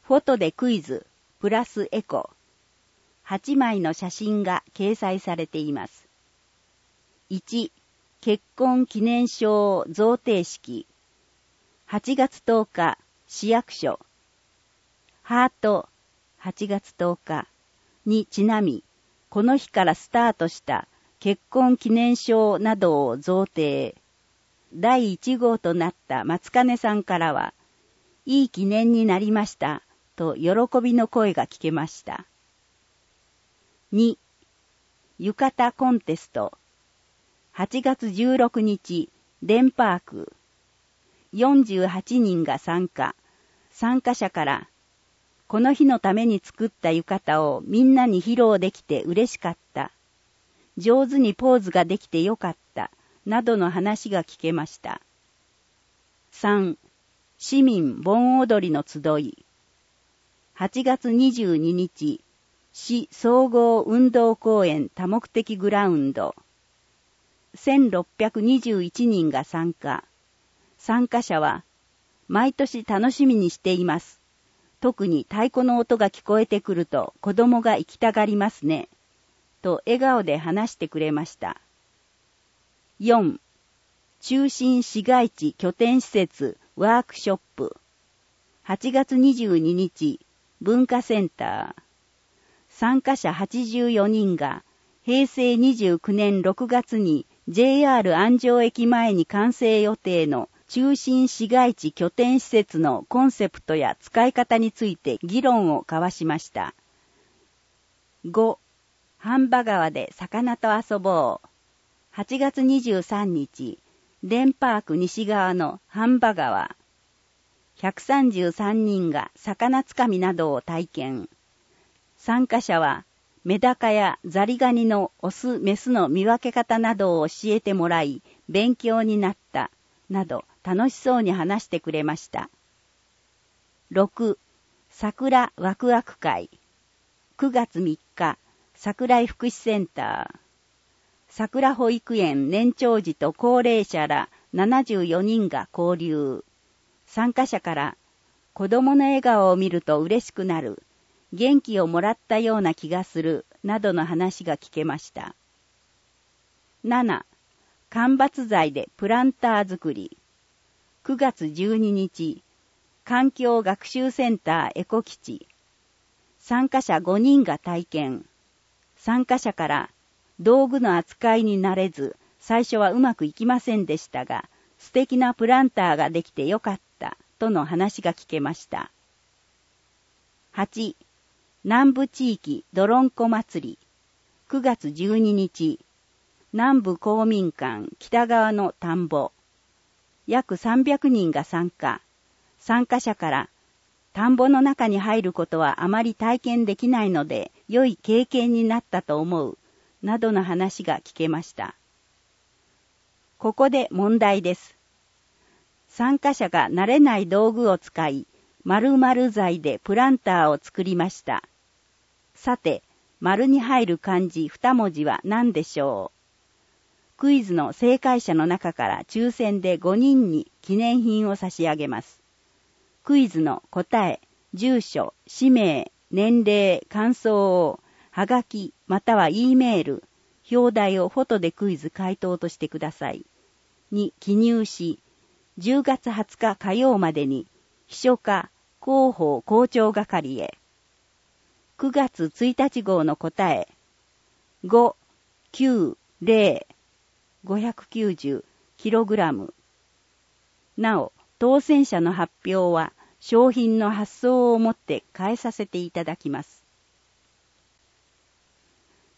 フォトでクイズプラスエコ8枚の写真が掲載されています。1、結婚記念証贈呈式。8月10日、市役所。ハート、8月10日にちなみ、この日からスタートした結婚記念証などを贈呈。第1号となった松金さんからは、いい記念になりました、と喜びの声が聞けました。2、浴衣コンテスト。8月16日、デンパーク。48人が参加。参加者から、この日のために作った浴衣をみんなに披露できて嬉しかった。上手にポーズができてよかった。などの話が聞けました。3、市民盆踊りの集い。8月22日、市総合運動公園多目的グラウンド。1621人が参加。参加者は、毎年楽しみにしています。特に太鼓の音が聞こえてくると子供が行きたがりますね。と笑顔で話してくれました。4. 中心市街地拠点施設ワークショップ。8月22日、文化センター。参加者84人が平成29年6月に JR 安城駅前に完成予定の中心市街地拠点施設のコンセプトや使い方について議論を交わしました。5. 飯場川で魚と遊ぼう。8月23日、デンパーク西側の飯場川。133人が魚つかみなどを体験。参加者はメダカやザリガニのオス・メスの見分け方などを教えてもらい勉強になったなど楽しそうに話してくれました。6. 桜ワクワク会。9月3日、桜井福祉センター。桜保育園年長児と高齢者ら74人が交流。参加者から、子供の笑顔を見ると嬉しくなる。元気をもらったような気がする。などの話が聞けました。7. 間伐材でプランター作り。9月12日、環境学習センターエコ基地。参加者5人が体験。参加者から、道具の扱いに慣れず、最初はうまくいきませんでしたが、素敵なプランターができてよかった、との話が聞けました。8. 南部地域どろんこ祭り。9月12日、南部公民館北側の田んぼ。約300人が参加。参加者から、田んぼの中に入ることはあまり体験できないので、良い経験になったと思う。などの話が聞けました。ここで問題です。参加者が慣れない道具を使い、〇〇材でプランターを作りました。さて、丸に入る漢字2文字は何でしょう？クイズの正解者の中から抽選で5人に記念品を差し上げます。クイズの答え、住所、氏名、年齢、感想をはがきまたは E メール、表題をフォトでクイズ回答としてください。に記入し、10月20日火曜までに秘書課広報校長係へ。9月1日号の答え、590 kg。なお、当選者の発表は商品の発送をもって変えさせていただきます。